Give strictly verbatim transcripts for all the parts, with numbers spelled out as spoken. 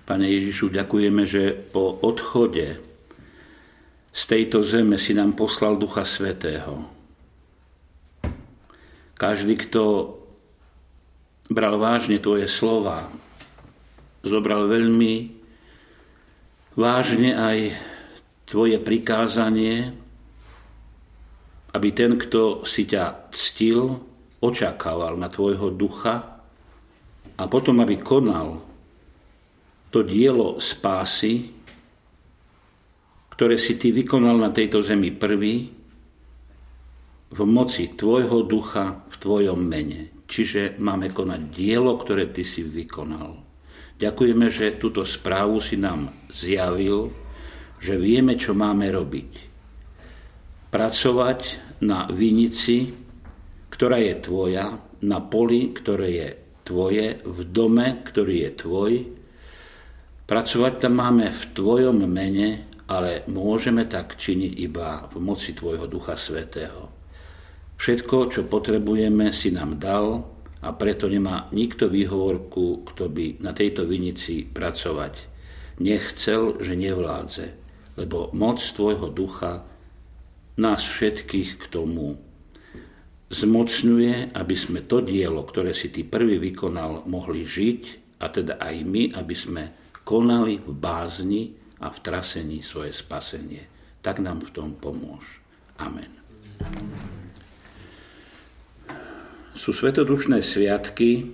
Pane Ježišu, ďakujeme, že po odchode z tejto zeme si nám poslal Ducha Svätého. Každý, kto bral vážne tvoje slova, zobral veľmi vážne aj tvoje prikázanie, aby ten, kto si ťa ctil, očakával na tvojho ducha a potom, aby konal to dielo spásy, ktoré si ty vykonal na tejto zemi prvý, v moci tvojho ducha, v tvojom mene. Čiže máme konať dielo, ktoré ty si vykonal. Ďakujeme, že túto správu si nám zjavil, že vieme, čo máme robiť. Pracovať na vinici, ktorá je tvoja, na poli, ktoré je tvoje, v dome, ktorý je tvoj. Pracovať tam máme v tvojom mene, ale môžeme tak činiť iba v moci tvojho Ducha Svätého. Všetko, čo potrebujeme, si nám dal a preto nemá nikto výhovorku, kto by na tejto vinici pracovať nechcel, že nevládze, lebo moc tvojho ducha nás všetkých k tomu zmocňuje, aby sme to dielo, ktoré si ty prvý vykonal, mohli žiť, a teda aj my, aby sme konali v bázni a v trasení svoje spasenie. Tak nám v tom pomôž. Amen. Sú svetodušné sviatky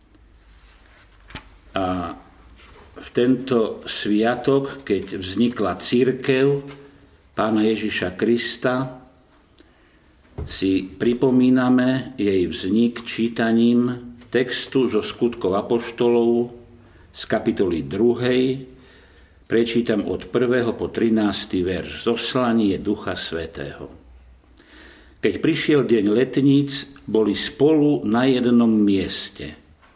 a v tento sviatok, keď vznikla cirkev Pána Ježiša Krista, si pripomíname jej vznik čítaním textu zo Skutkov apoštolov z kapitoly druhej. Prečítam od prvého po trinásty verš. Zoslanie Ducha Svätého. Keď prišiel deň letníc, boli spolu na jednom mieste.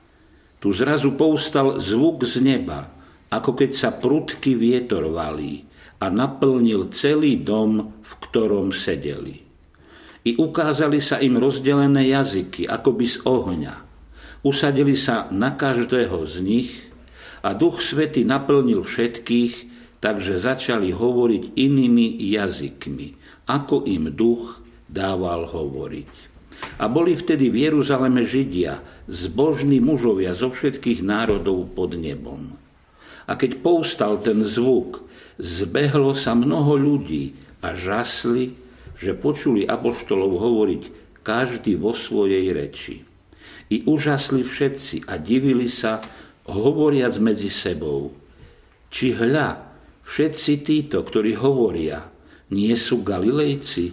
Tu zrazu povstal zvuk z neba, ako keď sa prudký vietor valí, a naplnil celý dom, v ktorom sedeli. I ukázali sa im rozdelené jazyky, akoby z ohňa. Usadili sa na každého z nich a Duch Svätý naplnil všetkých, takže začali hovoriť inými jazykmi, ako im Duch dával hovoriť. A boli vtedy v Jeruzaleme Židia, zbožní mužovia zo všetkých národov pod nebom. A keď povstal ten zvuk, zbehlo sa mnoho ľudí a žasli, že počuli apoštolov hovoriť každý vo svojej reči. I užasli všetci a divili sa, hovoriac medzi sebou. Či hľa, všetci títo, ktorí hovoria, nie sú Galilejci?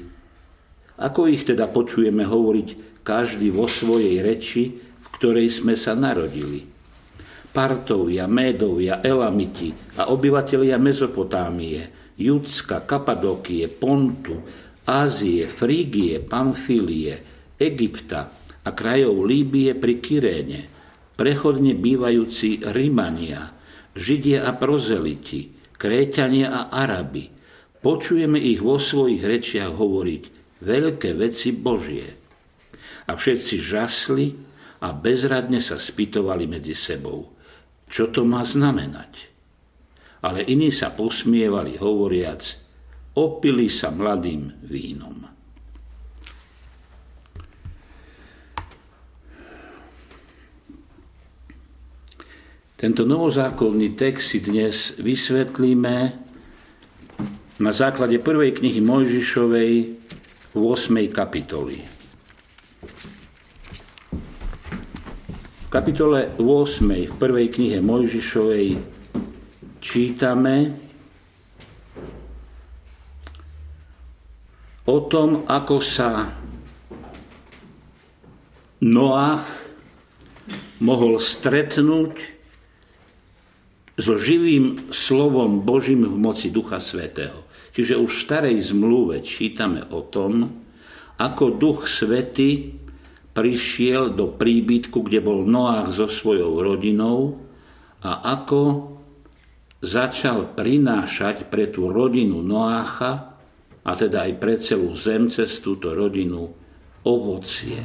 Ako ich teda počujeme hovoriť každý vo svojej reči, v ktorej sme sa narodili? Partovia, Médovia, Elamiti a obyvatelia Mezopotámie, Judska, Kapadókie, Pontu, Ázie, Frígie, Pamfílie, Egypta a krajov Líbie pri Kyréne, prechodne bývajúci Rimania, Židia a prozeliti, Kréťania a Arabi. Počujeme ich vo svojich rečiach hovoriť veľké veci Božie. A všetci žasli a bezradne sa spýtovali medzi sebou, čo to má znamenať. Ale iní sa posmievali, hovoriac, opili sa mladým vínom. Tento novozákonný text si dnes vysvetlíme na základe prvej knihy Mojžišovej v ôsmej kapitoli. V kapitole ôsmej v prvej knihe Mojžišovej čítame o tom, ako sa Noach mohol stretnúť so živým slovom Božím v moci Ducha Svätého. Čiže už v starej zmluve čítame o tom, ako Duch Svätý prišiel do príbytku, kde bol Noach so svojou rodinou a ako začal prinášať pre tú rodinu Noácha, a teda aj pre celú zem cez túto rodinu, ovocie.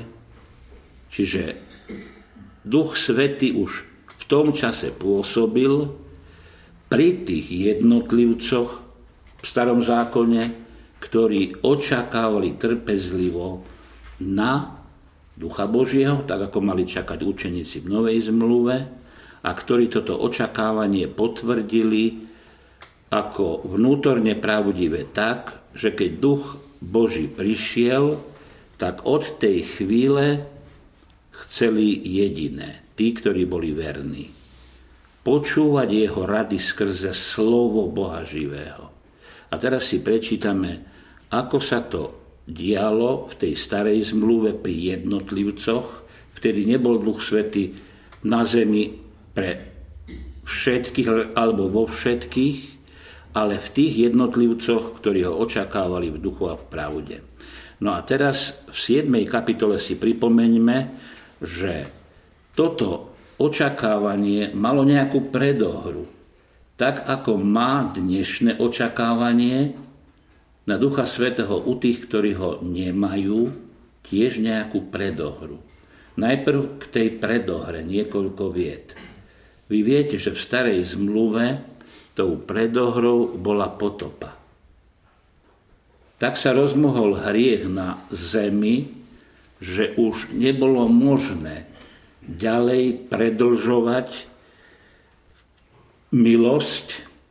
Čiže Duch Svätý už v tom čase pôsobil, pri tých jednotlivcoch v starom zákone, ktorí očakávali trpezlivo na Ducha Božieho, tak ako mali čakať učeníci v Novej zmluve, a ktorí toto očakávanie potvrdili ako vnútorne pravdivé tak, že keď Duch Boží prišiel, tak od tej chvíle chceli jediné, tí, ktorí boli verní, počúvať jeho rady skrze slovo Boha živého. A teraz si prečítame, ako sa to dialo v tej starej zmluve pri jednotlivcoch. Vtedy nebol Duch Svätý na zemi pre všetkých alebo vo všetkých, ale v tých jednotlivcoch, ktorí ho očakávali v duchu a v pravde. No a teraz v siedmej kapitole si pripomeňme, že toto očakávanie malo nejakú predohru. Tak ako má dnešné očakávanie na Ducha Svätého u tých, ktorí ho nemajú, tiež nejakú predohru. Najprv k tej predohre niekoľko vied. Vy viete, že v starej zmluve tou predohrou bola potopa. Tak sa rozmohol hriech na zemi, že už nebolo možné ďalej predlžovať milosť,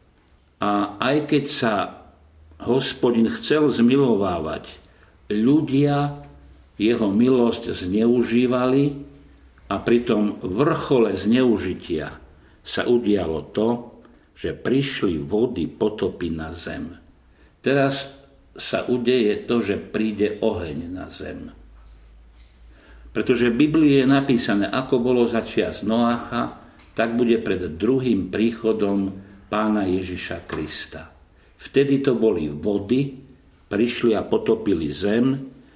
a aj keď sa Hospodin chcel zmilovávať, ľudia jeho milosť zneužívali a pri tom vrchole zneužitia sa udialo to, že prišli vody potopy na zem. Teraz sa udeje to, že príde oheň na zem. Pretože v Biblii je napísané, ako bolo za čias Noácha, tak bude pred druhým príchodom Pána Ježiša Krista. Vtedy to boli vody, prišli a potopili zem.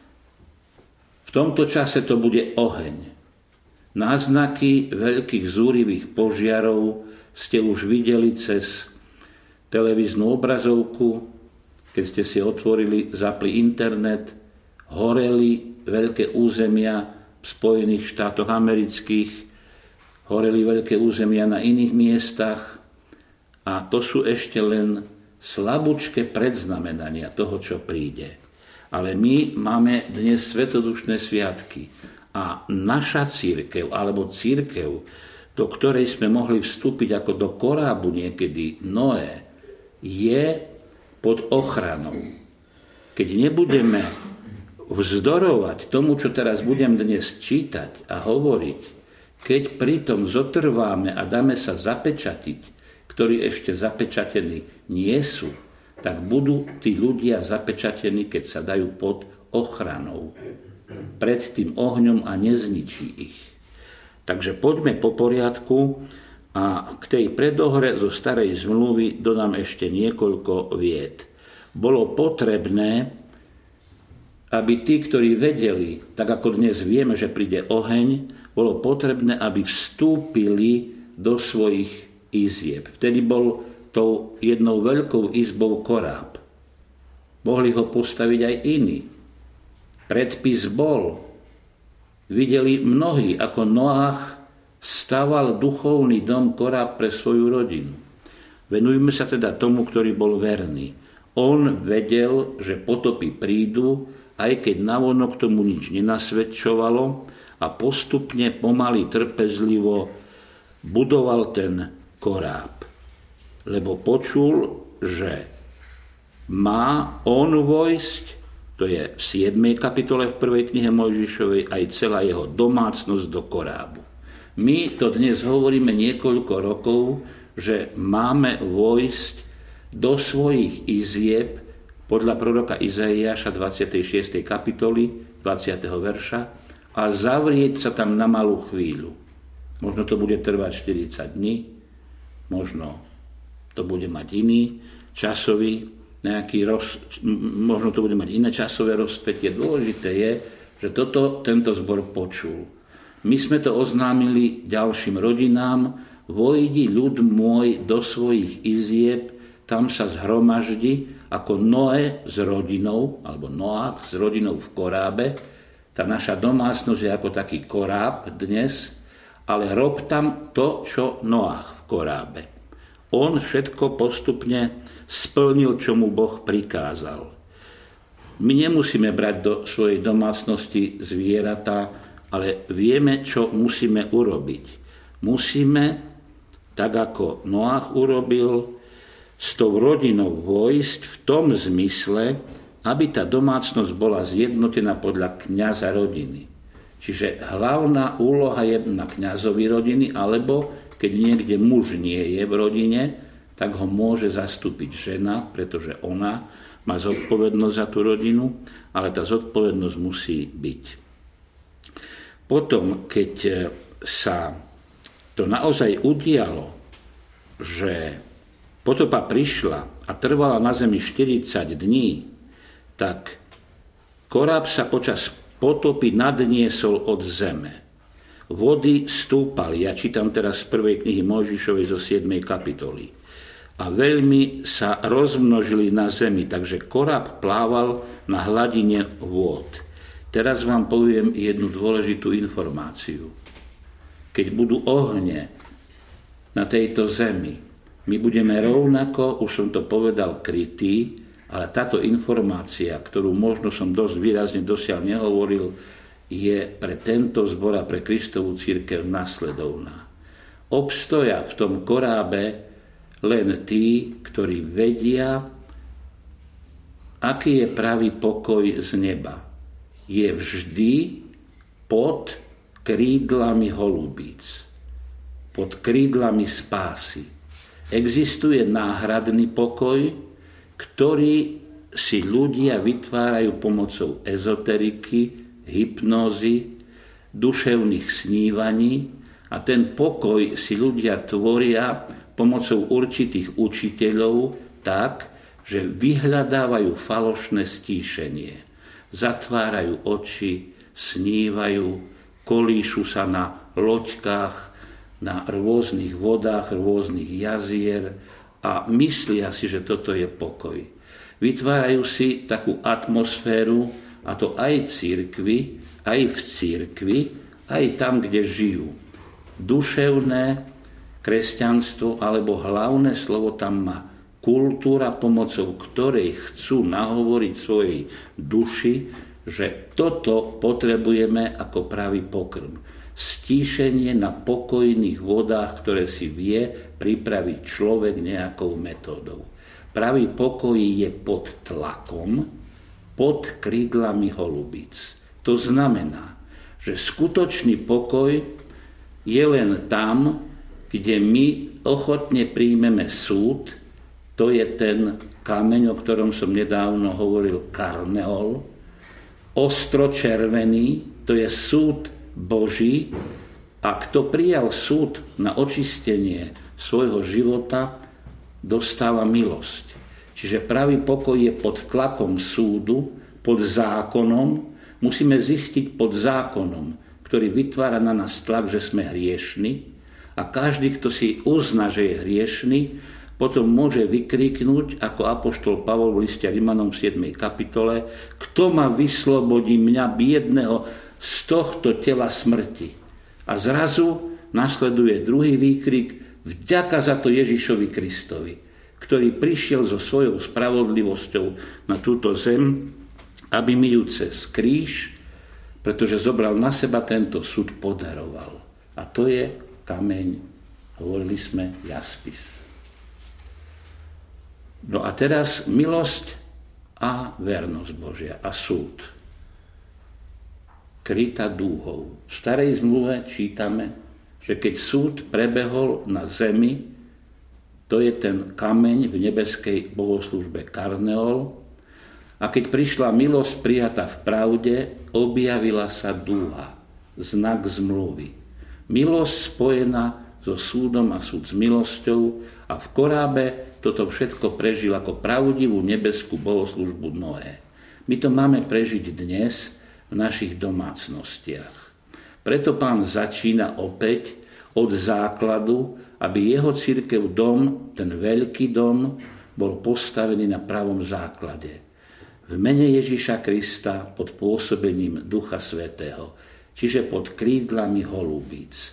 V tomto čase to bude oheň. Náznaky veľkých zúrivých požiarov ste už videli cez televíznu obrazovku, keď ste si otvorili, zapli internet, horeli veľké územia v Spojených štátoch amerických, horeli veľké územia na iných miestach, a to sú ešte len slabúčké predznamenania toho, čo príde. Ale my máme dnes svetodušné sviatky a naša cirkev, alebo cirkev, do ktorej sme mohli vstúpiť ako do korábu niekedy Noé, je pod ochranou. Keď nebudeme vzdorovať tomu, čo teraz budem dnes čítať a hovoriť, keď pritom zotrváme a dáme sa zapečatiť, ktorí ešte zapečatení nie sú, tak budú tí ľudia zapečatení, keď sa dajú pod ochranou pred tým ohňom a nezničí ich. Takže poďme po poriadku a k tej predohre zo starej zmluvy dodám ešte niekoľko vied. Bolo potrebné, aby tí, ktorí vedeli, tak ako dnes vieme, že príde oheň, bolo potrebné, aby vstúpili do svojich izieb. Vtedy bol tou jednou veľkou izbou koráb. Mohli ho postaviť aj iní. Predpis bol. Videli mnohí, ako Noách staval duchovný dom koráb pre svoju rodinu. Venujme sa teda tomu, ktorý bol verný. On vedel, že potopy prídu, aj keď navonok tomu nič nenasvedčovalo, a postupne, pomaly, trpezlivo budoval ten koráb. Lebo počul, že má on vojsť, to je v siedmej kapitole v prvej knihe Mojžišovej, aj celá jeho domácnosť do korábu. My to dnes hovoríme niekoľko rokov, že máme vojsť do svojich izieb podľa proroka Izaiáša dvadsiatej šiestej kapitoly dvadsiateho verša a zavrieť sa tam na malú chvíľu. Možno to bude trvať štyridsať dní, možno to bude mať iný časový nejaký roz, možno to bude mať iné časové rozpätie. Dôležité je, že toto tento zbor počul. My sme to oznámili ďalším rodinám. Vojdi ľud môj do svojich izieb, tam sa zhromaždi ako Noé s rodinou, alebo Noách s rodinou v korábe. Tá naša domácnosť je ako taký koráb dnes, ale rob tam to, čo Noách v korábe. On všetko postupne splnil, čo mu Boh prikázal. My nemusíme brať do svojej domácnosti zvieratá, ale vieme, čo musíme urobiť. Musíme, tak ako Noach urobil, s tou rodinou vojsť v tom zmysle, aby tá domácnosť bola zjednotená podľa kňaza rodiny. Čiže hlavná úloha je na kňazovi rodiny, alebo keď niekde muž nie je v rodine, tak ho môže zastúpiť žena, pretože ona má zodpovednosť za tú rodinu, ale tá zodpovednosť musí byť. Potom, keď sa to naozaj udialo, že potopa prišla a trvala na zemi štyridsať dní, tak koráb sa počas potopy nadniesol od zeme. Vody stúpali, ja čítam teraz z prvej knihy Mojžišovej zo siedmej kapitoly, a veľmi sa rozmnožili na zemi, takže koráb plával na hladine vôd. Teraz vám poviem jednu dôležitú informáciu. Keď budú ohne na tejto zemi, my budeme rovnako, už som to povedal, krytí, ale táto informácia, ktorú možno som dosť výrazne dosiaľ nehovoril, je pre tento zbor a pre Kristovú cirkev nasledovná. Obstoja v tom korábe len tí, ktorí vedia, aký je pravý pokoj z neba. Je vždy pod krídlami holubíc, pod krídlami spásy. Existuje náhradný pokoj, ktorý si ľudia vytvárajú pomocou ezoteriky, hypnózy, duševných snívaní a ten pokoj si ľudia tvoria pomocou určitých učiteľov tak, že vyhľadávajú falošné stíšenie, zatvárajú oči, snívajú, kolíšu sa na loďkách, na rôznych vodách, rôznych jazier a myslia si, že toto je pokoj. Vytvárajú si takú atmosféru, a to aj cirkvi, aj v cirkvi, aj tam, kde žijú. Duševné kresťanstvo, alebo hlavné slovo tam má kultúra, pomocou ktorej chcú nahovoriť svojej duši, že toto potrebujeme ako pravý pokrm. Stíšenie na pokojných vodách, ktoré si vie pripraviť človek nejakou metódou. Pravý pokoj je pod tlakom, pod krídlami holubíc. To znamená, že skutočný pokoj je len tam, kde my ochotne príjmeme súd, to je ten kameň, o ktorom som nedávno hovoril, karneol, ostro červený, to je súd Boží, a kto prijal súd na očistenie svojho života, dostáva milosť. Čiže pravý pokoj je pod tlakom súdu, pod zákonom. Musíme zistiť pod zákonom, ktorý vytvára na nás tlak, že sme hriešni, a každý, kto si uzná, že je hriešny, potom môže vykriknúť, ako apoštol Pavol v liste Rimanom v siedmej kapitole, kto ma vyslobodí mňa biedného z tohto tela smrti. A zrazu nasleduje druhý výkrik, vďaka za to Ježišovi Kristovi, ktorý prišiel so svojou spravodlivosťou na túto zem, aby mi ju cez kríž, pretože zobral na seba tento súd, podaroval. A to je kameň, hovorili sme, jaspis. No a teraz milosť a vernosť Božia a súd. Krytá dúhou. V starej zmluve čítame, že keď súd prebehol na zemi, to je ten kameň v nebeskej bohoslúžbe karneol, a keď prišla milosť prijatá v pravde, objavila sa dúha, znak zmluvy. Milosť spojená so súdom a súd s milosťou, a v korábe toto všetko prežil ako pravdivú nebeskú bohoslúžbu Noé. My to máme prežiť dnes v našich domácnostiach. Preto Pán začína opäť od základu, aby jeho cirkev dom, ten veľký dom, bol postavený na pravom základe. V mene Ježiša Krista pod pôsobením Ducha Svätého, čiže pod krídlami holubíc.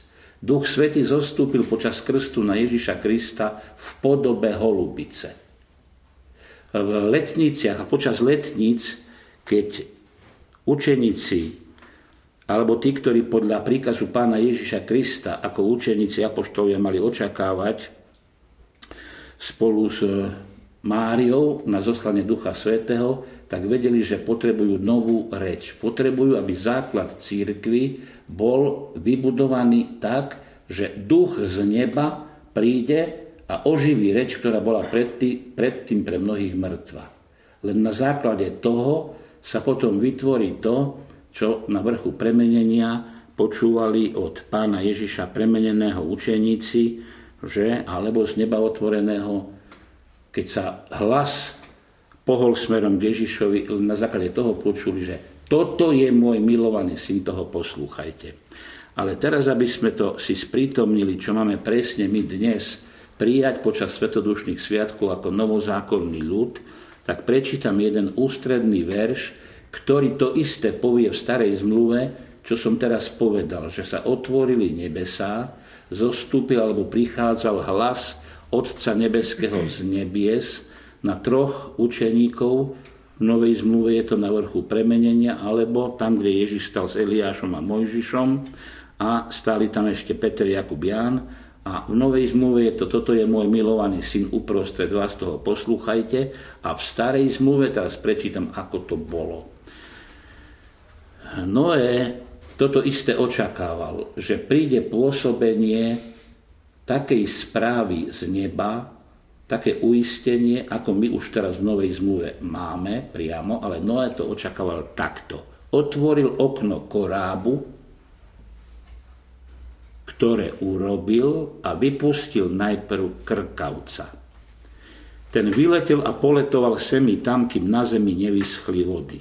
Duch Svätý zostúpil počas krstu na Ježiša Krista v podobe holubice. V letniciach a počas letníc, keď učeníci alebo tí, ktorí podľa príkazu pána Ježiša Krista ako učeníci apoštolovia mali očakávať spolu s Máriou na zoslanie Ducha Svätého, tak vedeli, že potrebujú novú reč. Potrebujú, aby základ cirkvi bol vybudovaný tak, že duch z neba príde a oživí reč, ktorá bola predtým, predtým pre mnohých mŕtva. Len na základe toho sa potom vytvorí to, čo na vrchu premenenia počúvali od pána Ježiša premeneného učeníci, že, alebo z neba otvoreného, keď sa hlas pohol smerom k Ježišovi, na základe toho počuli, že toto je môj milovaný syn, toho poslúchajte. Ale teraz, aby sme to si sprítomnili, čo máme presne my dnes prijať počas svetodušných sviatkov ako novozákonný ľud, tak prečítam jeden ústredný verš, ktorý to isté povie v starej zmluve, čo som teraz povedal, že sa otvorili nebesá, zostúpil alebo prichádzal hlas Otca nebeského z nebies na troch učeníkov. V Novej zmluve je to na vrchu premenenia, alebo tam, kde Ježiš stal s Eliášom a Mojžišom a stáli tam ešte Peter, Jakub, Ján. A v Novej zmluve je to, toto je môj milovaný syn, uprostred vás, toho poslúchajte. A v starej zmluve teraz prečítam, ako to bolo. Noé toto isté očakával, že príde pôsobenie takej správy z neba, také uistenie, ako my už teraz v Novej zmluve máme priamo, ale Noé to očakával takto. Otvoril okno korábu, ktoré urobil a vypustil najprv krkavca. Ten vyletel a poletoval semi tam, kým na zemi nevyschli vody.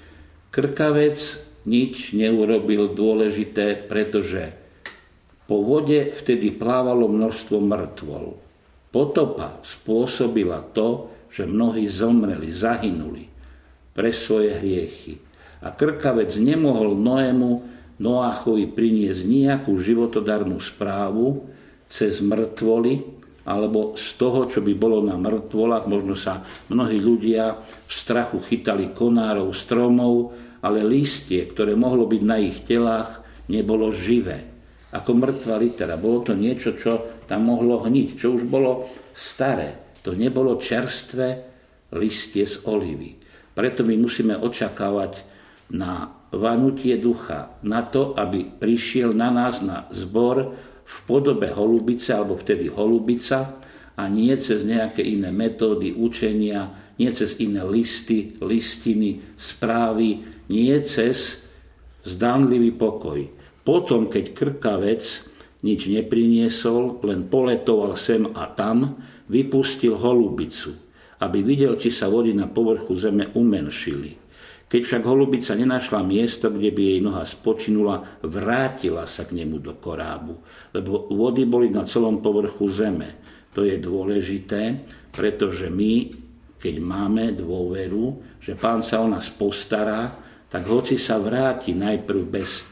Krkavec nič neurobil dôležité, pretože po vode vtedy plávalo množstvo mŕtvol. Potopa spôsobila to, že mnohí zomreli, zahynuli pre svoje hriechy. A krkavec nemohol Noému, Noáchovi priniesť nejakú životodarnú správu cez mŕtvoly, alebo z toho, čo by bolo na mŕtvolách. Možno sa mnohí ľudia v strachu chytali konárov, stromov, ale listie, ktoré mohlo byť na ich telách, nebolo živé. Ako mŕtva litera. Bolo to niečo, čo tam mohlo hniť, čo už bolo staré. To nebolo čerstvé listie z olivy. Preto my musíme očakávať na vanutie ducha, na to, aby prišiel na nás na zbor v podobe holubice, alebo vtedy holubica, a nie cez nejaké iné metódy učenia, nie cez iné listy, listiny, správy, nie cez zdánlivý pokoj. Potom, keď krkavec nič nepriniesol, len poletoval sem a tam, vypustil holubicu, aby videl, či sa vody na povrchu zeme umenšili. Keď však holubica nenašla miesto, kde by jej noha spočinula, vrátila sa k nemu do korábu, lebo vody boli na celom povrchu zeme. To je dôležité, pretože my, keď máme dôveru, že Pán sa o nás postará, tak hoci sa vráti najprv bez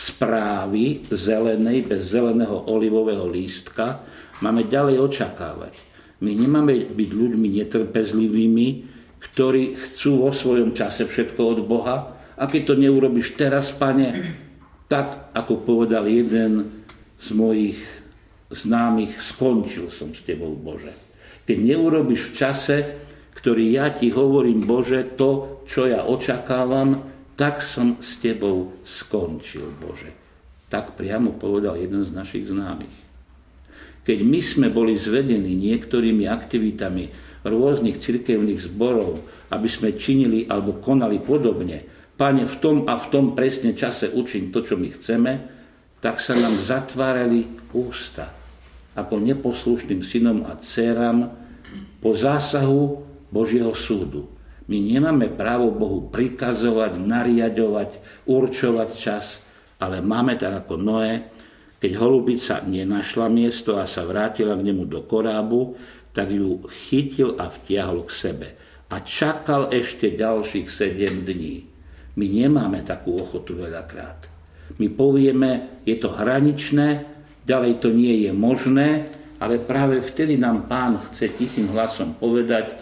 správy zelenej, bez zeleného olivového lístka, máme ďalej očakávať. My nemáme byť ľuďmi netrpezlivými, ktorí chcú vo svojom čase všetko od Boha. A keď to neurobiš teraz, Pane, tak, ako povedal jeden z mojich známych, skončil som s tebou, Bože. Keď neurobiš v čase, ktorý ja ti hovorím, Bože, to, čo ja očakávam, tak som s tebou skončil, Bože. Tak priamo povedal jeden z našich známych. Keď my sme boli zvedení niektorými aktivitami rôznych cirkevných zborov, aby sme činili alebo konali podobne, Pane, v tom a v tom presne čase učiň to, čo my chceme, tak sa nám zatvárali ústa ako neposlušným synom a dcéram po zásahu Božieho súdu. My nemáme právo Bohu prikazovať, nariadovať, určovať čas, ale máme tak ako Noé, keď holubica nenašla miesto a sa vrátila k nemu do korábu, tak ju chytil a vtiahol k sebe. A čakal ešte ďalších sedem dní. My nemáme takú ochotu veľakrát. My povieme, je to hraničné, ďalej to nie je možné, ale práve vtedy nám Pán chce tichým hlasom povedať,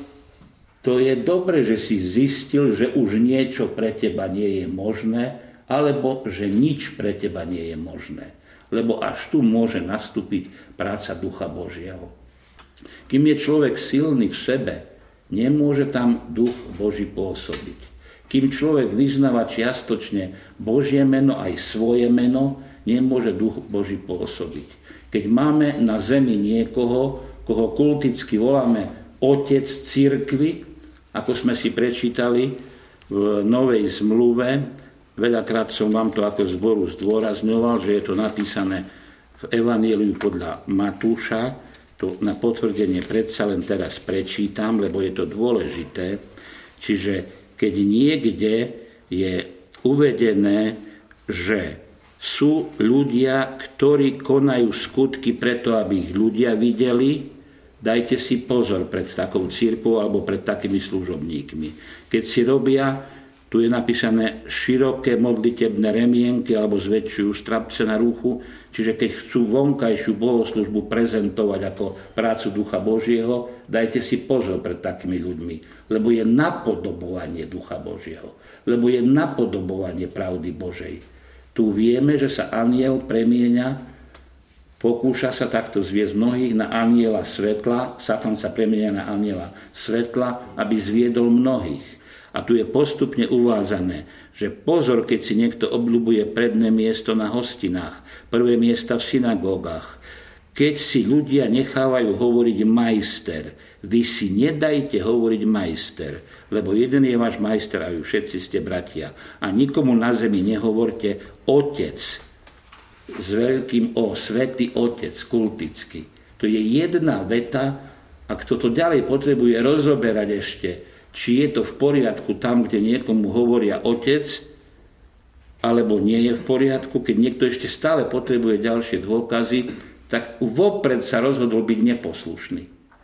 to je dobre, že si zistil, že už niečo pre teba nie je možné, alebo že nič pre teba nie je možné. Lebo až tu môže nastúpiť práca Ducha Božieho. Kým je človek silný v sebe, nemôže tam Duch Boží pôsobiť. Kým človek vyznáva čiastočne Božie meno aj svoje meno, nemôže Duch Boží pôsobiť. Keď máme na zemi niekoho, koho kulticky voláme otec cirkvi, ako sme si prečítali v Novej zmluve, veľakrát som vám to ako zboru zdôrazňoval, že je to napísané v Evanjeliu podľa Matúša, to na potvrdenie predsa len teraz prečítam, lebo je to dôležité. Čiže keď niekde je uvedené, že sú ľudia, ktorí konajú skutky preto, aby ich ľudia videli, dajte si pozor pred takou cirkvou alebo pred takými služobníkmi. Keď si robia, tu je napísané široké modlitebné remienky alebo zväčšujú strapce na ruchu, čiže keď chcú vonkajšiu bohoslužbu prezentovať ako prácu Ducha Božieho, dajte si pozor pred takými ľuďmi, lebo je napodobovanie Ducha Božieho, lebo je napodobovanie pravdy Božej. Tu vieme, že sa anjel premieňa, pokúša sa takto zviesť mnohých na anjela svetla, Satan sa premieňa na anjela svetla, aby zviedol mnohých. A tu je postupne uvádzané, že pozor, keď si niekto obľubuje predné miesto na hostinách, prvé miesta v synagógach, keď si ľudia nechávajú hovoriť majster, vy si nedajte hovoriť majster, lebo jeden je váš majster a vy všetci ste bratia. A nikomu na zemi nehovorte otec, s veľkým O, svätý otec, kulticky. To je jedna veta a kto to ďalej potrebuje rozoberať ešte, či je to v poriadku tam, kde niekomu hovoria otec, alebo nie je v poriadku, keď niekto ešte stále potrebuje ďalšie dôkazy, tak vopred sa rozhodol byť neposlušný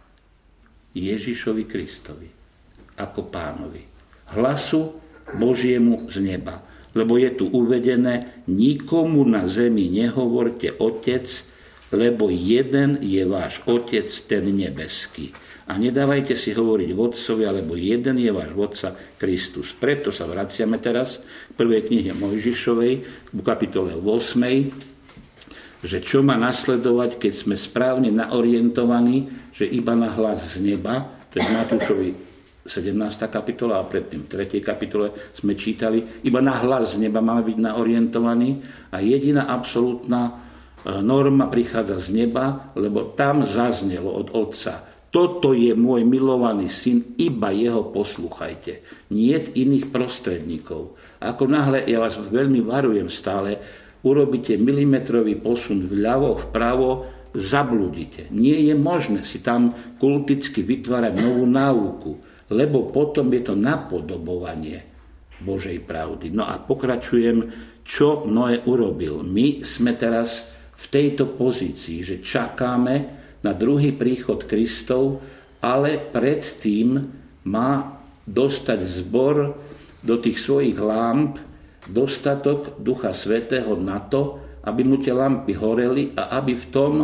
Ježišovi Kristovi ako Pánovi. Hlasu Božiemu z neba. Lebo je tu uvedené, nikomu na zemi nehovorte otec, lebo jeden je váš otec, ten nebeský. A nedávajte si hovoriť vodcovi, alebo jeden je váš vodca Kristus. Preto sa vraciame teraz k prvej knihe Mojžišovej, v kapitole ôsmej, že čo má nasledovať, keď sme správne naorientovaní, že iba na hlas z neba, to je Matúšovi sedemnásta kapitola a predtým v tretej kapitole sme čítali, iba na hlas z neba máme byť naorientovaní a jediná absolútna norma prichádza z neba, lebo tam zaznelo od Otca: toto je môj milovaný syn, iba jeho poslúchajte. Niet iných prostredníkov. Ako náhle, ja vás veľmi varujem stále, urobíte milimetrový posun vľavo, vpravo, zabludíte. Nie je možné si tam kulticky vytvárať novú náuku, lebo potom je to napodobovanie Božej pravdy. No a pokračujem, čo Noé urobil. My sme teraz v tejto pozícii, že čakáme na druhý príchod Kristov, ale predtým má dostať zbor do tých svojich lámp dostatok Ducha Svätého na to, aby mu tie lampy horeli a aby v tom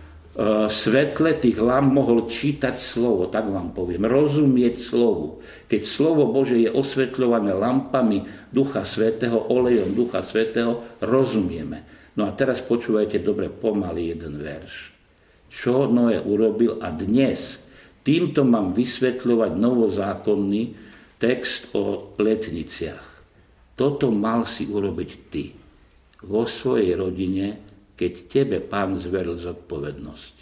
svetle tých lamp mohol čítať slovo, tak vám poviem, rozumieť slovu. Keď slovo Bože je osvetľované lampami Ducha Svätého, olejom Ducha Svätého, rozumieme. No a teraz počúvajte dobre pomaly jeden verš. Čo Noé urobil a dnes týmto mám vysvetľovať novozákonný text o letniciach. Toto mal si urobiť ty vo svojej rodine, keď tebe Pán zveril zodpovednosť.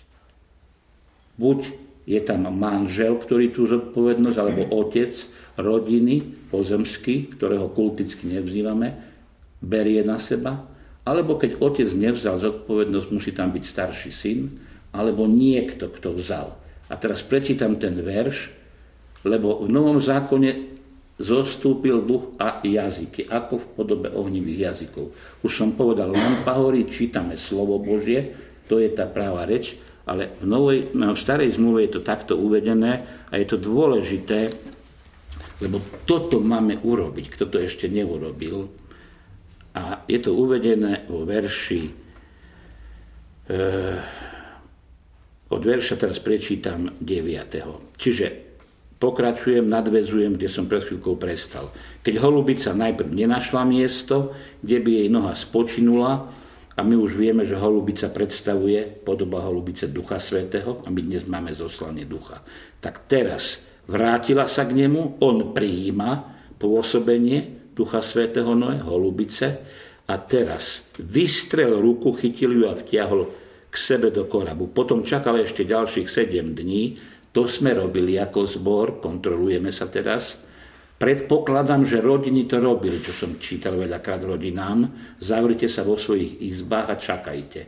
Buď je tam manžel, ktorý tú zodpovednosť, alebo otec rodiny pozemský, ktorého kulticky nevzývame, berie na seba, alebo keď otec nevzal zodpovednosť, musí tam byť starší syn, alebo niekto, kto vzal. A teraz prečítam ten verš, lebo v Novom zákone zostúpil duch a jazyky, ako v podobe ohnivých jazykov. Už som povedal, lampa horí, čítame slovo Božie, to je tá práva reč, ale v, novej, v starej zmluve je to takto uvedené a je to dôležité, lebo toto máme urobiť, kto to ešte neurobil. A je to uvedené vo verši od verša teraz prečítam deviateho. Čiže pokračujem, nadväzujem, kde som pred chvíľkou prestal. Keď holubica najprv nenašla miesto, kde by jej noha spočinula, a my už vieme, že holubica predstavuje podoba holubice Ducha Svätého, a my dnes máme zoslanie Ducha, tak teraz vrátila sa k nemu, on prijíma pôsobenie Ducha Svätého Noé, holubice, a teraz vystrel ruku, chytil ju a vtiahol k sebe do korabu. Potom čakal ešte ďalších sedem dní, to sme robili ako zbor, kontrolujeme sa teraz. Predpokladám, že rodiny to robili, čo som čítal veľakrát rodinám. Zavrite sa vo svojich izbách a čakajte,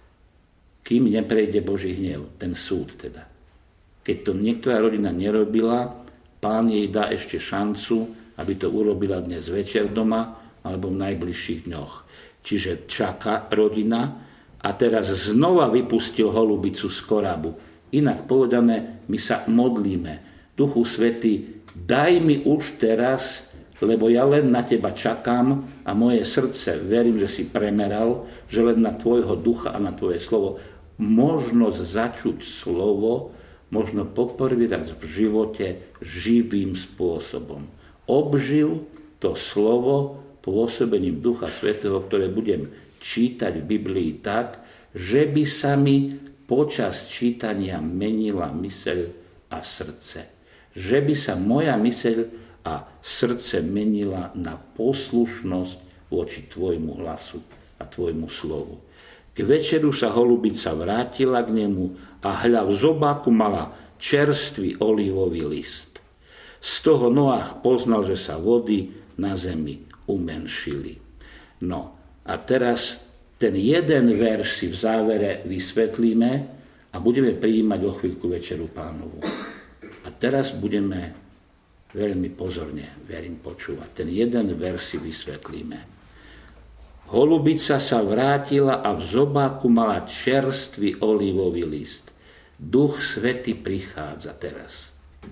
kým neprejde Boží hnev, ten súd teda. Keď to niektorá rodina nerobila, Pán jej dá ešte šancu, aby to urobila dnes večer doma alebo v najbližších dňoch. Čiže čaká rodina a teraz znova vypustil holubicu z korabu. Inak povedané, my sa modlíme. Duchu Svätý, daj mi už teraz, lebo ja len na teba čakám a moje srdce, verím, že si premeral, že len na tvojho ducha a na tvoje slovo možnosť začuť slovo, možno poprvý raz v živote živým spôsobom. Obžil to slovo pôsobením Ducha Svätého, ktoré budem čítať v Biblii tak, že by sa mi počas čítania menila myseľ a srdce. Že by sa moja myseľ a srdce menila na poslušnosť voči tvojmu hlasu a tvojmu slovu. K večeru sa holubica vrátila k nemu a hľa v zobáku mala čerstvý olivový list. Z toho Noach poznal, že sa vody na zemi umenšili. No a teraz ten jeden verš si v závere vysvetlíme a budeme prijímať o chvíľku večeru Pánovu. A teraz budeme veľmi pozorne, verím, počúvať. Ten jeden verš si vysvetlíme. Holubica sa vrátila a v zobáku mala čerstvý olivový list. Duch Svätý prichádza teraz.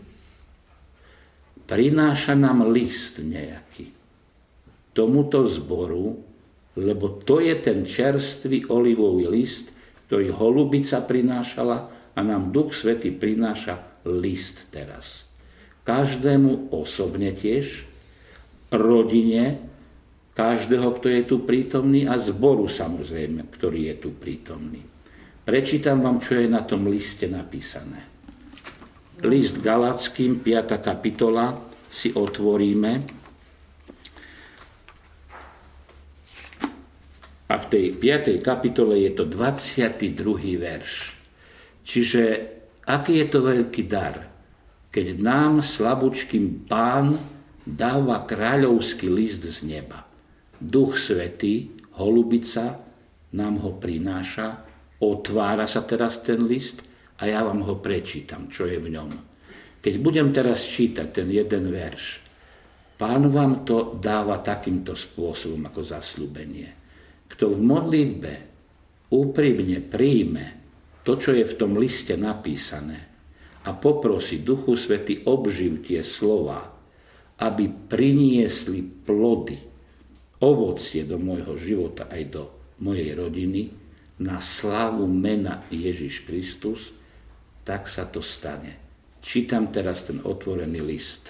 Prináša nám list nejaký tomuto zboru, lebo to je ten čerstvý olivový list, ktorý holubica prinášala a nám Duch Svätý prináša list teraz. Každému osobne tiež, rodine, každého, kto je tu prítomný a zboru samozrejme, ktorý je tu prítomný. Prečítam vám, čo je na tom liste napísané. List Galackým, piata kapitola, si otvoríme. A v tej piatej kapitole je to dvadsiaty druhý verš. Čiže aký je to veľký dar, keď nám slabúčkým Pán dáva kráľovský list z neba. Duch Svätý, holubica, nám ho prináša, otvára sa teraz ten list a ja vám ho prečítam, čo je v ňom. Keď budem teraz čítať ten jeden verš, Pán vám to dáva takýmto spôsobom ako zasľúbenie. Kto v modlitbe úprimne príjme to, čo je v tom liste napísané a poprosí Duchu Svätý obživ tie slova, aby priniesli plody, ovocie do môjho života aj do mojej rodiny, na slávu mena Ježiš Kristus, tak sa to stane. Čítam teraz ten otvorený list.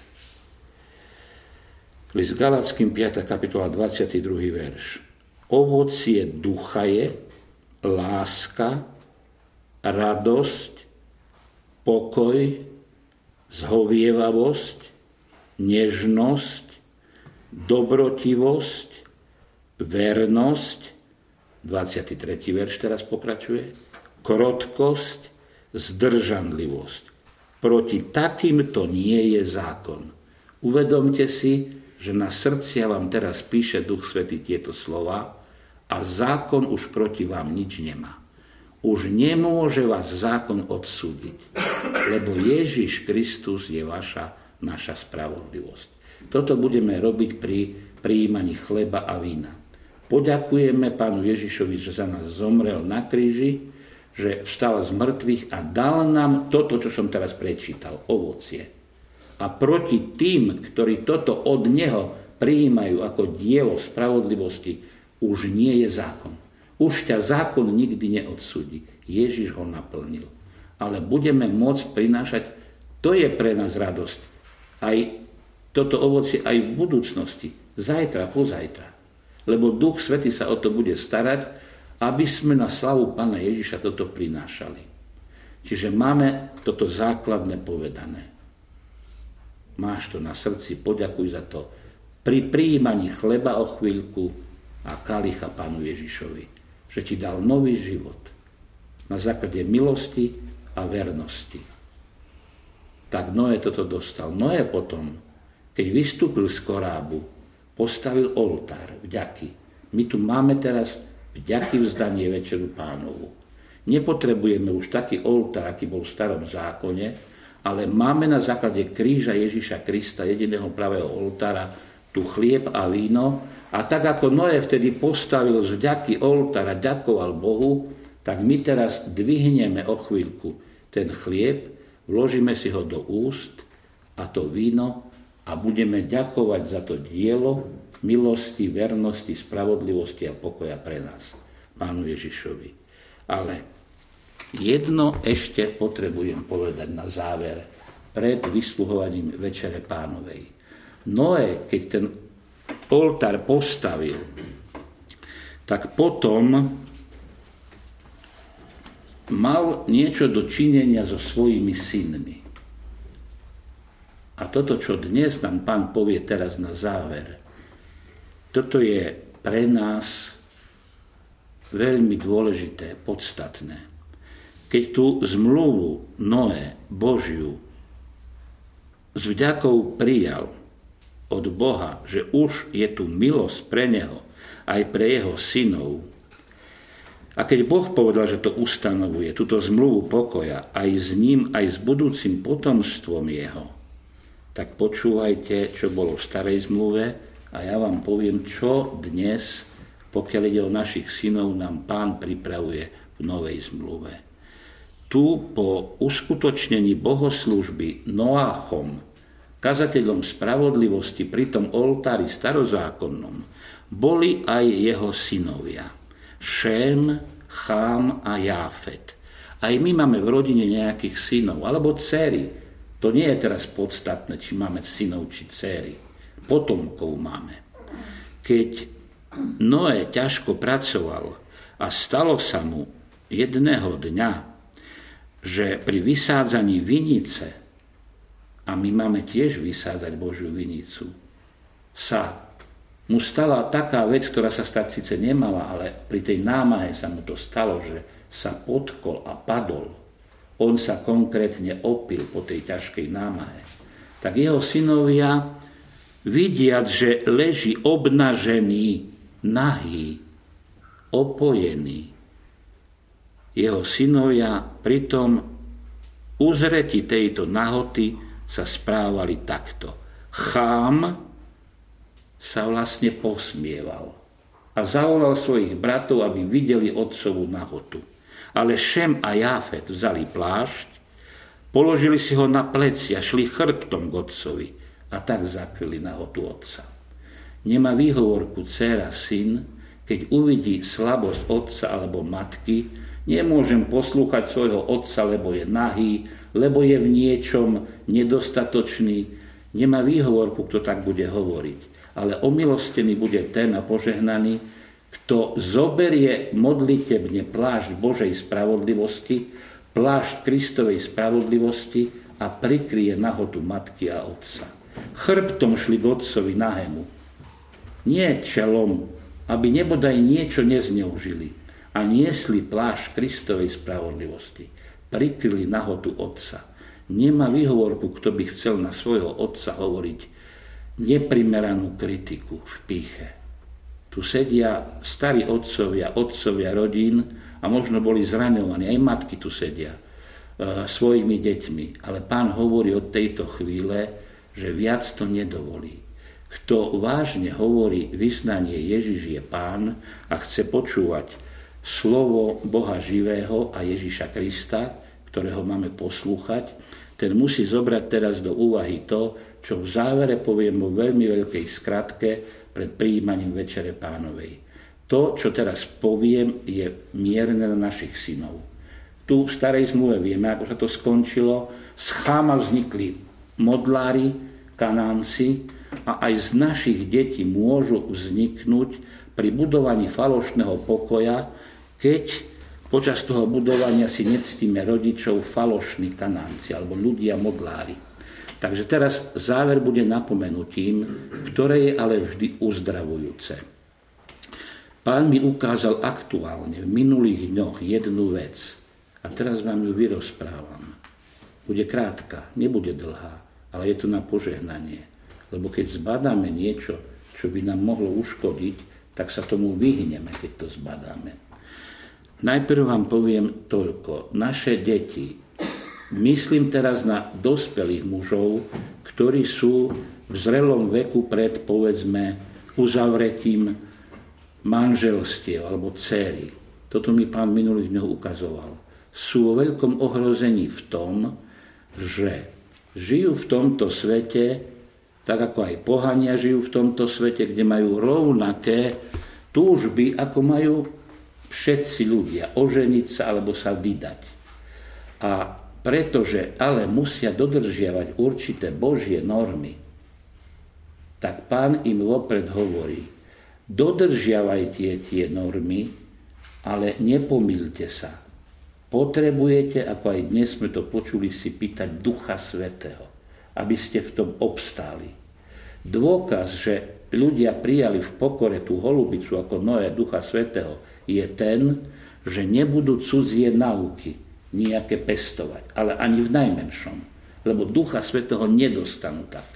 List Galackým, piata kapitola, dvadsiaty druhý verš. Ovocie ducha je láska, radosť, pokoj, zhovievavosť, nežnosť, dobrotivosť, vernosť, dvadsiaty tretí verš teraz pokračuje, krotkosť, zdržanlivosť. Proti takýmto nie je zákon. Uvedomte si, že na srdcia vám teraz píše Duch Svätý tieto slova a zákon už proti vám nič nemá. Už nemôže vás zákon odsúdiť, lebo Ježiš Kristus je vaša, naša spravodlivosť. Toto budeme robiť pri prijímaní chleba a vína. Poďakujeme Pánu Ježišovi, že za nás zomrel na kríži, že vstal z mŕtvych a dal nám toto, čo som teraz prečítal, ovocie. A proti tým, ktorí toto od Neho prijímajú ako dielo spravodlivosti, už nie je zákon. Už ťa zákon nikdy neodsúdi. Ježiš ho naplnil. Ale budeme môcť prinášať, to je pre nás radosť. Aj toto ovocie aj v budúcnosti. Zajtra, pozajtra. Lebo Duch Svätý sa o to bude starať, aby sme na slavu Pána Ježiša toto prinášali. Čiže máme toto základné povedané. Máš to na srdci, poďakuj za to. Pri prijímaní chleba o chvíľku a kalicha Pánu Ježišovi, že ti dal nový život na základe milosti a vernosti. Tak Noé toto dostal. Noé potom, keď vystúpil z korábu, postavil oltár vďaky. My tu máme teraz vďaky vzdanie Večeru Pánovu. Nepotrebujeme už taký oltár, aký bol v starom zákone, ale máme na základe kríža Ježiša Krista, jediného pravého oltára, tu chlieb a víno. A tak ako Noé vtedy postavil z vďaky oltár a ďakoval Bohu, tak my teraz dvihneme o chvíľku ten chlieb, vložíme si ho do úst a to víno a budeme ďakovať za to dielo milosti, vernosti, spravodlivosti a pokoja pre nás, Pánu Ježišovi. Ale jedno ešte potrebujem povedať na záver, pred vysluhovaním Večere Pánovej. Noé, keď ten oltár postavil, tak potom mal niečo do činenia so svojimi synmi. A toto, čo dnes nám Pán povie teraz na záver, toto je pre nás veľmi dôležité, podstatné. Keď tú zmluvu Noé Božiu s vďakou prijal od Boha, že už je tu milosť pre neho, aj pre jeho synov. A keď Boh povedal, že to ustanovuje, túto zmluvu pokoja, aj s ním, aj s budúcim potomstvom jeho, tak počúvajte, čo bolo v starej zmluve a ja vám poviem, čo dnes, pokiaľ ide o našich synov, nám Pán pripravuje v novej zmluve. Tu po uskutočnení bohoslúžby Noachom, kazateľom spravodlivosti pri tom oltári starozákonnom, boli aj jeho synovia. Šém, Chám a Jáfet. Aj my máme v rodine nejakých synov, alebo dcery. To nie je teraz podstatné, či máme synov, či dcery. Potomkov máme. Keď Noé ťažko pracoval a stalo sa mu jedného dňa, že pri vysádzaní vinice, a my máme tiež vysádzať Božiu vinicu, sa mu stala taká vec, ktorá sa stať síce nemala, ale pri tej námahe sa mu to stalo, že sa potkol a padol. On sa konkrétne opil po tej ťažkej námahe. Tak jeho synovia, vidiac, že leží obnažený, nahý, opojený, jeho synovia pritom uzreti tejto nahoty sa správali takto. Chám sa vlastne posmieval a zavolal svojich bratov, aby videli otcovú nahotu. Ale Šem a Jáfet vzali plášť, položili si ho na pleci a šli chrbtom k otcovi a tak zakryli nahotu otca. Nemá výhovorku dcéra syn, keď uvidí slabosť otca alebo matky, nemôžem poslúchať svojho otca, lebo je nahý, lebo je v niečom nedostatočný. Nemá výhovorku, kto tak bude hovoriť. Ale omilostený bude ten a požehnaný, kto zoberie modlitebne plášť Božej spravodlivosti, plášť Kristovej spravodlivosti a prikryje nahotu matky a otca. Chrbtom šli k otcovi nahému. Nie čelom, aby nebodaj niečo nezneužili a niesli plášť Kristovej spravodlivosti. Prikryli nahotu otca. Nemá výhovorku, kto by chcel na svojho otca hovoriť neprimeranú kritiku v pýche. Tu sedia starí otcovia, otcovia rodín a možno boli zraňovaní, aj matky tu sedia e, svojimi deťmi. Ale Pán hovorí od tejto chvíle, že viac to nedovolí. Kto vážne hovorí vyznanie Ježiš je Pán a chce počúvať slovo Boha živého a Ježiša Krista, ktorého máme poslúchať, ten musí zobrať teraz do úvahy to, čo v závere poviem vo veľmi veľkej skratke pred prijímaním Večere Pánovej. To, čo teraz poviem, je mierne na našich synov. Tu v starej zmluve vieme, ako sa to skončilo. Z Cháma vznikli modlári, Kanánci a aj z našich detí môžu vzniknúť pri budovaní falošného pokoja, keď počas toho budovania si nectíme rodičov falošní Kanánci alebo ľudia modlári. Takže teraz záver bude napomenutím, ktoré je ale vždy uzdravujúce. Pán mi ukázal aktuálne v minulých dňoch jednu vec a teraz vám ju vyrozprávam. Bude krátka, nebude dlhá, ale je to na požehnanie. Lebo keď zbadáme niečo, čo by nám mohlo uškodiť, tak sa tomu vyhneme, keď to zbadáme. Najprv vám poviem toľko. Naše deti, myslím teraz na dospelých mužov, ktorí sú v zrelom veku pred, povedzme, uzavretím manželstiev alebo dcéry. Toto mi pán minulých dňoch ukazoval. Sú vo veľkom ohrození v tom, že žijú v tomto svete, tak ako aj pohania žijú v tomto svete, kde majú rovnaké túžby, ako majú všetci ľudia, oženiť sa alebo sa vydať. A pretože ale musia dodržiavať určité Božie normy, tak pán im vopred hovorí, dodržiavajte tie normy, ale nepomýlte sa. Potrebujete, ako aj dnes sme to počuli, si pýtať Ducha Svätého, aby ste v tom obstáli. Dôkaz, že ľudia prijali v pokore tú holubicu ako Noé Ducha Svätého, je ten, že nebudú cudzie nauky nejaké pestovať, ale ani v najmenšom, lebo Ducha Svätého nedostanú tak.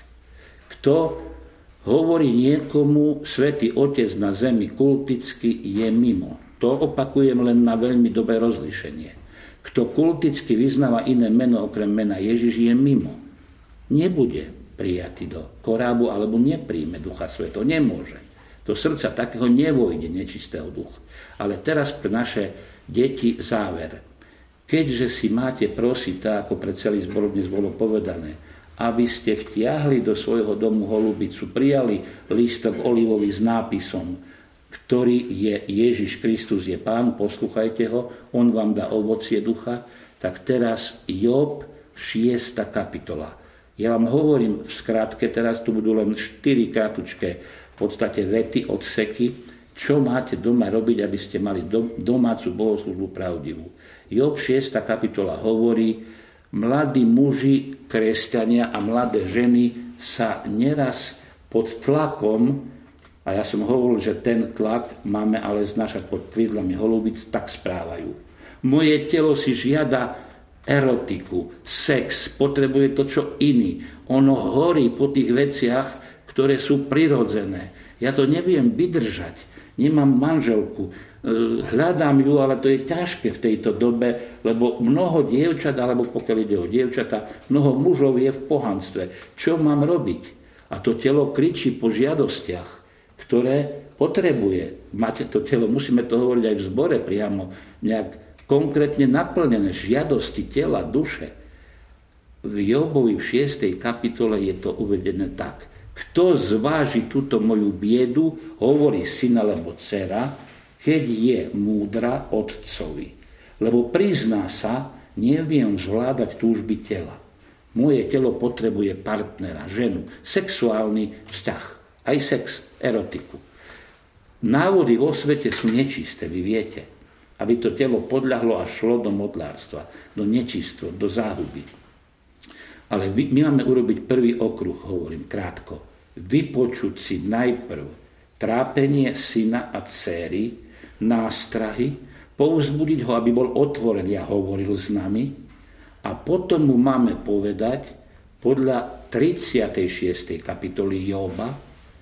Kto hovorí niekomu Svätý Otec na zemi kulticky, je mimo. To opakujem len na veľmi dobré rozlíšenie. Kto kulticky vyznáva iné meno okrem mena Ježiš, je mimo. Nebude prijatý do korábu alebo nepríjme Ducha Svätého. Nemôže. Do srdca takého nevojde nečistého ducha. Ale teraz pre naše deti záver. Keďže si máte prosiť, tak ako pre celý zbor dnes bolo povedané, aby ste vtiahli do svojho domu holubicu, prijali lístok olivový s nápisom, ktorý je Ježiš Kristus je Pán, poslúchajte ho, on vám dá ovocie ducha, tak teraz Job šiesta kapitola. Ja vám hovorím v skratke, teraz tu budú len štyri kratučké v podstate vety, odseky, čo máte doma robiť, aby ste mali domácu bohoslúžbu pravdivú. Job šiesta kapitola hovorí, mladí muži, kresťania a mladé ženy sa neraz pod tlakom, a ja som hovoril, že ten tlak máme ale znášať pod krídlami holubic, tak správajú. Moje telo si žiada erotiku, sex, potrebuje to, čo iný. Ono horí po tých veciach, ktoré sú prirodzené. Ja to neviem vydržať. Nemám manželku. Hľadám ju, ale to je ťažké v tejto dobe, lebo mnoho dievčat, alebo pokiaľ ide o dievčata, mnoho mužov je v pohanstve. Čo mám robiť? A to telo kričí po žiadostiach, ktoré potrebuje. Máte to telo, musíme to hovoriť aj v zbore priamo, nejak konkrétne naplnené žiadosti tela, duše. V Jobovi v šiestej kapitole je to uvedené tak. Kto zváži túto moju biedu, hovorí syn alebo dcera, keď je múdra otcovi. Lebo prizná sa, neviem zvládať túžby tela. Moje telo potrebuje partnera, ženu, sexuálny vzťah, aj sex, erotiku. Návody vo svete sú nečisté, vy viete. Aby to telo podľahlo a šlo do modlárstva, do nečistého, do záhuby. Ale my máme urobiť prvý okruh, hovorím krátko. Vypočuť si najprv trápenie syna a dcéry, nástrahy, povzbudiť ho, aby bol otvorený a hovoril s nami a potom mu máme povedať podľa tridsiatej šiestej kapitoly Joba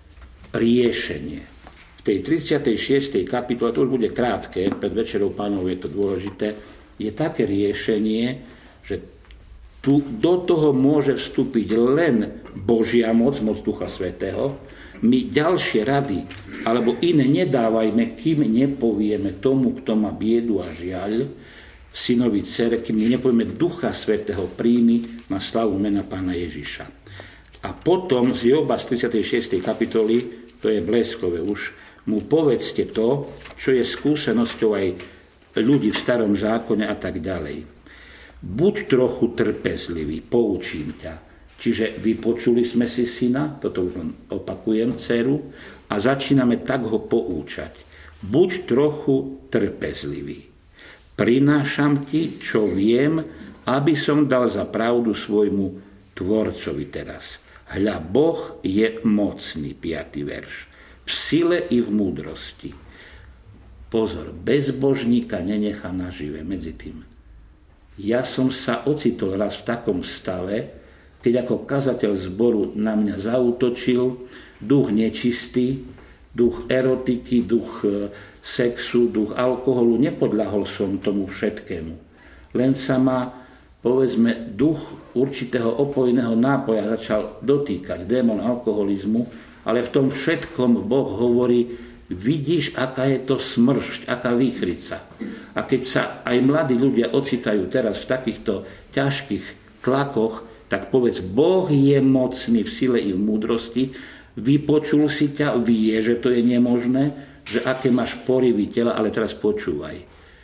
riešenie. V tej tridsiatej šiestej kapitole, to už bude krátke, pred večerou pánov je to dôležité, je také riešenie, že tu do toho môže vstúpiť len Božia moc, moc Ducha Svätého. My ďalšie rady alebo iné nedávajme, kým nepovieme tomu, kto má biedu a žiaľ, synovi, dcere, kým nepovieme Ducha Svätého príjmi na slavu mena Pána Ježiša. A potom z Joba z tridsiatej šiestej kapitoly, to je bleskové už, mu povedzte to, čo je skúsenosťou aj ľudí v starom zákone a tak ďalej. Buď trochu trpezlivý, poučím ťa. Čiže vypočuli sme si syna, toto už len opakujem, dceru, a začíname tak ho poučať. Buď trochu trpezlivý. Prinášam ti, čo viem, aby som dal za pravdu svojmu tvorcovi teraz. Hľa, Boh je mocný, piaty verš. V sile i v múdrosti. Pozor, bezbožníka nenechá nažive medzi tým. Ja som sa ocitol raz v takom stave, keď ako kazateľ zboru na mňa zaútočil duch nečistý, duch erotiky, duch sexu, duch alkoholu. Nepodľahol som tomu všetkému. Len sa ma, povedzme, duch určitého opojného nápoja začal dotýkať, démon alkoholizmu, ale v tom všetkom Boh hovorí, vidíš, aká je to smršť, aká výchrica. A keď sa aj mladí ľudia ocitajú teraz v takýchto ťažkých tlakoch, tak povedz, Boh je mocný v sile i v múdrosti, vypočul si ťa, vie, že to je nemožné, že aké máš porivy tela, ale teraz počúvaj.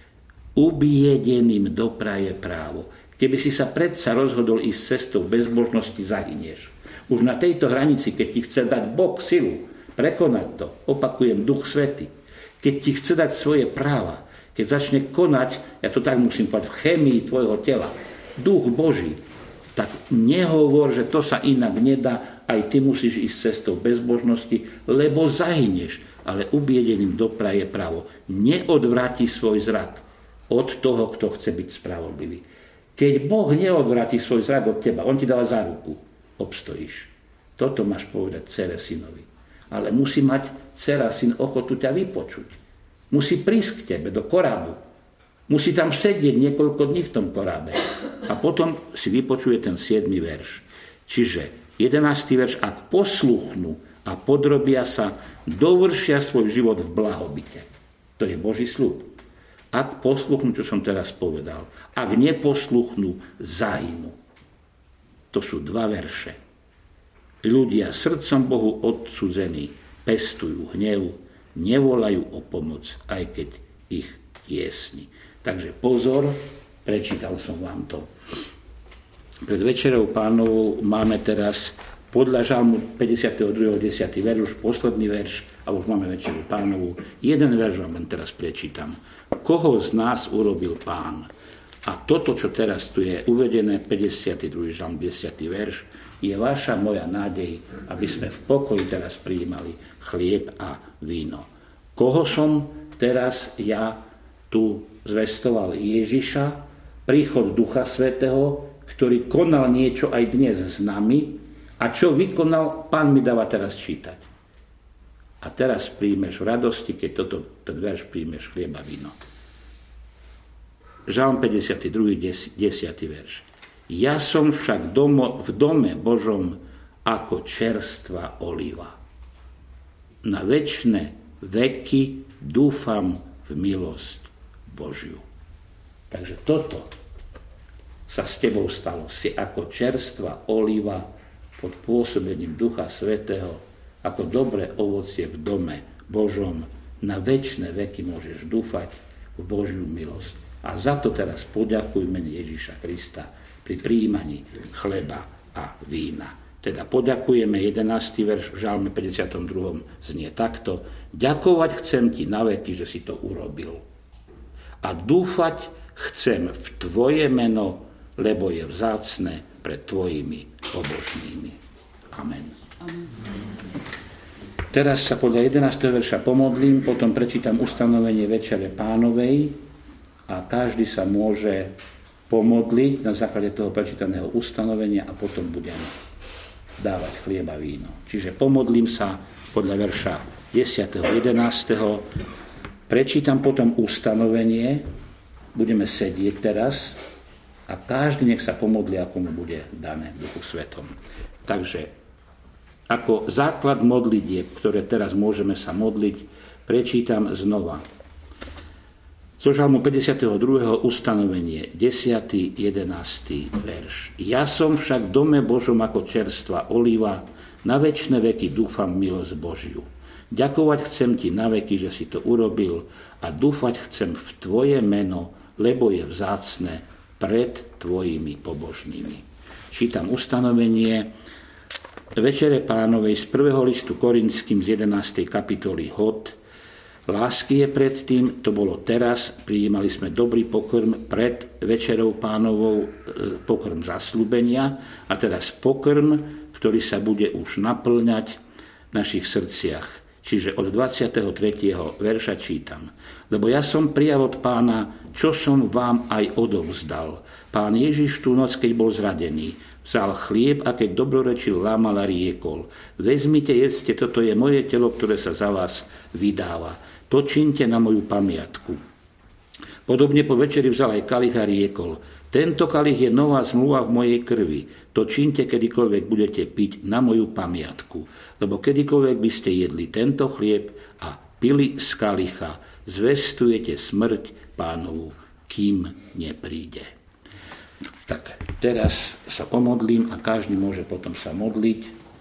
Ubiedeným dopraje právo. Keby si sa predsa rozhodol ísť cestou bezbožnosti, zahynieš. Už na tejto hranici, keď ti chce dať Boh silu, prekonať to, opakujem, Duch Svätý, keď ti chce dať svoje práva, keď začne konať, ja to tak musím povedať, v chémii tvojho tela, Duch Boží, tak nehovor, že to sa inak nedá, aj ty musíš ísť cestou bezbožnosti, lebo zahynieš, ale ubiedeným dopraje právo. Neodvráti svoj zrak od toho, kto chce byť spravodlivý. Keď Boh neodvráti svoj zrak od teba, on ti dáva záruku, obstojíš. Toto máš povedať dcere synovi. Ale musí mať dcera syn ochotu ťa vypočuť. Musí prísť k tebe do korábu. Musí tam sedieť niekoľko dní v tom korábe. A potom si vypočuje ten siedmy verš. Čiže jedenásty verš, ak posluchnú a podrobia sa, dovršia svoj život v blahobite. To je Boží sľub. Ak posluchnú, čo som teraz povedal. Ak neposluchnú, zahynú. To sú dva verše. Ľudia srdcom Bohu odsudzení pestujú hnev, nevolajú o pomoc, aj keď ich tiesni. Takže pozor, prečítal som vám to. Pred večerou Pánovou máme teraz podľa Žalmu päťdesiatdva, desať verš, už posledný verš, a už máme večeru Pánovú. Jeden verš vám len teraz prečítam. Koho z nás urobil Pán? A toto, čo teraz tu je uvedené, päťdesiaty druhý Žalm, desiaty verš, je vaša moja nádej, aby sme v pokoji teraz prijímali chlieb a víno. Koho som teraz ja tu zvestoval? Ježiša, príchod Ducha Svätého, ktorý konal niečo aj dnes s nami, a čo vykonal, Pán mi dáva teraz čítať. A teraz príjmeš v radosti, keď toto, ten verš príjmeš chlieb a víno. Žalm päťdesiaty druhý, desiaty verš. Ja som však domo, v dome Božom ako čerstvá oliva. Na večné veky dúfam v milosť Božiu. Takže toto sa s tebou stalo. Si ako čerstvá oliva pod pôsobením Ducha Svätého, ako dobré ovocie v dome Božom. Na večné veky môžeš dúfať v Božiu milosť. A za to teraz poďakuj mene Ježiša Krista pri prijímaní chleba a vína. Teda poďakujeme, jedenásty verš v Žalme päťdesiatom druhom znie takto. Ďakovať chcem ti na veky, že si to urobil. A dúfať chcem v tvoje meno, lebo je vzácne pred tvojimi pobožnými. Amen. Amen. Teraz sa podľa jedenásteho verša pomodlím, potom prečítam ustanovenie Večere Pánovej a každý sa môže pomodliť na základe toho prečítaného ustanovenia a potom budem dávať chlieb a víno. Čiže pomodlím sa podľa verša desiateho jedenásteho Prečítam potom ustanovenie, budeme sedieť teraz a každý nech sa pomodlí, ako mu bude dané v Duchu Svetom. Takže ako základ modlitieb, ktoré teraz môžeme sa modliť, prečítam znova. Zo Žalmu päťdesiateho druhého ustanovenie, desiaty jedenásty verš. Ja som však v dome Božom ako čerstvá oliva, na večné veky dúfam milosť Božiu. Ďakovať chcem ti na veky, že si to urobil a dúfať chcem v tvoje meno, lebo je vzácne pred tvojimi pobožnými. Čítam ustanovenie Večere Pánovej z prvého listu Korinským z jedenástej kapitoly Hod. Lásky je predtým, to bolo teraz, prijímali sme dobrý pokrm pred Večerou Pánovou, pokrm zasľúbenia a teraz pokrm, ktorý sa bude už naplňať v našich srdciach. Čiže od dvadsiateho tretieho verša čítam. Lebo ja som prijal od Pána, čo som vám aj odovzdal. Pán Ježiš v tú noc, keď bol zradený, vzal chlieb a keď dobrorečil, lámal a riekol. Vezmite, jedzte, toto je moje telo, ktoré sa za vás vydáva. To činte na moju pamiatku. Podobne po večeri vzal aj kalich a riekol. Tento kalich je nová zmluva v mojej krvi. To činte, kedykoľvek budete piť na moju pamiatku. Lebo kedykoľvek by ste jedli tento chlieb a pili z kalicha, zvestujete smrť Pánovu, kým nepríde. Tak teraz sa pomodlím a každý môže potom sa modliť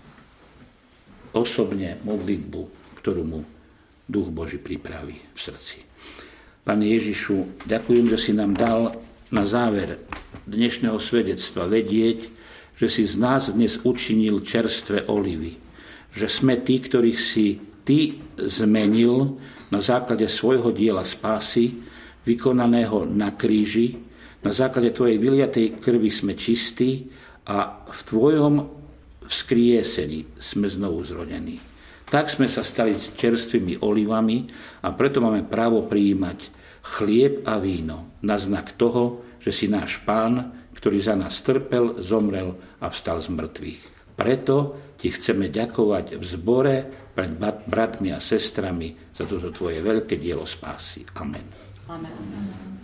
osobne modlitbu, ktorú mu Duch Boží pripraví v srdci. Pane Ježišu, ďakujem, že si nám dal na záver dnešného svedectva vedieť, že si z nás dnes učinil čerstvé olivy. Že sme tí, ktorých si ty zmenil na základe svojho diela spásy, vykonaného na kríži. Na základe tvojej vyliatej krvi sme čistí a v tvojom vzkriesení sme znovu zrodení. Tak sme sa stali čerstvými olivami a preto máme právo prijímať chlieb a víno na znak toho, že si náš Pán, ktorý za nás trpel, zomrel a vstal z mŕtvych. Preto ti chceme ďakovať v zbore pred bratmi a sestrami za toto tvoje veľké dielo spásy. Amen. Amen.